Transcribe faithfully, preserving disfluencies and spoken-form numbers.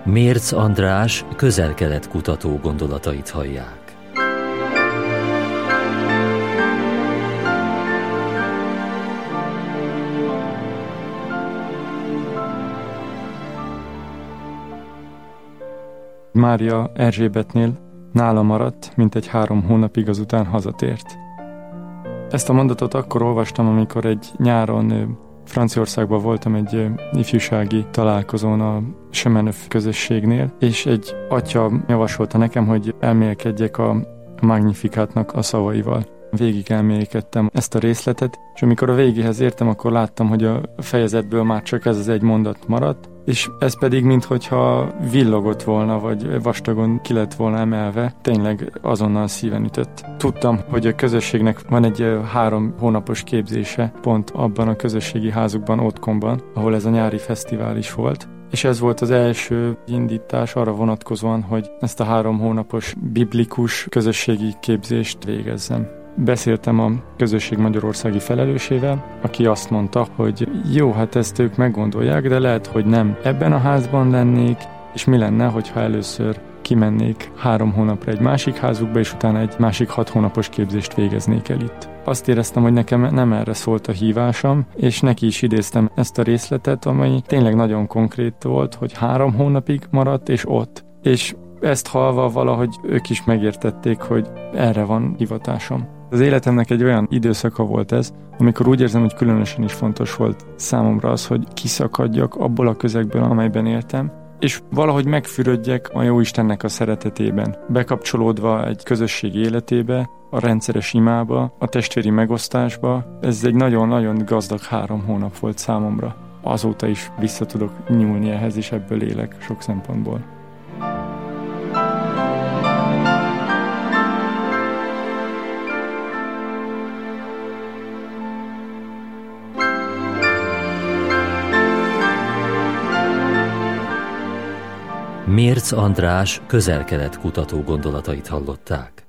Mérc András közel-kelet kutató gondolatait hallják. Mária Erzsébetnél nála maradt, mintegy három hónapig, azután hazatért. Ezt a mondatot akkor olvastam, amikor egy nyáron Franciaországban voltam egy ifjúsági találkozón a Chemin Neuf közösségnél, és egy atya javasolta nekem, hogy elmélkedjek a Magnificátnak a szavaival. Végig elmélkedtem ezt a részletet, és amikor a végéhez értem, akkor láttam, hogy a fejezetből már csak ez az egy mondat maradt, és ez pedig minthogyha villogott volna, vagy vastagon ki lett volna emelve, tényleg azonnal szíven ütött. Tudtam, hogy a közösségnek van egy három hónapos képzése, pont abban a közösségi házukban, Otkonban, ahol ez a nyári fesztivál is volt, és ez volt az első indítás arra vonatkozóan, hogy ezt a három hónapos biblikus közösségi képzést végezzem. Beszéltem a közösség magyarországi felelősével, aki azt mondta, hogy jó, hát ezt ők meggondolják, de lehet, hogy nem ebben a házban lennék, és mi lenne, hogyha először kimennék három hónapra egy másik házukba, és utána egy másik hat hónapos képzést végeznék el itt. Azt éreztem, hogy nekem nem erre szólt a hívásom, és neki is idéztem ezt a részletet, amely tényleg nagyon konkrét volt, hogy három hónapig maradt, és ott. És ezt hallva valahogy ők is megértették, hogy erre van hivatásom. Az életemnek egy olyan időszaka volt ez, amikor úgy érzem, hogy különösen is fontos volt számomra az, hogy kiszakadjak abból a közegből, amelyben éltem, és valahogy megfürödjek a Jóistennek a szeretetében, bekapcsolódva egy közösség életébe, a rendszeres imába, a testvéri megosztásba. Ez egy nagyon-nagyon gazdag három hónap volt számomra. Azóta is vissza tudok nyúlni ehhez, és ebből élek sok szempontból. Mérc András közel-kelet kutató gondolatait hallották.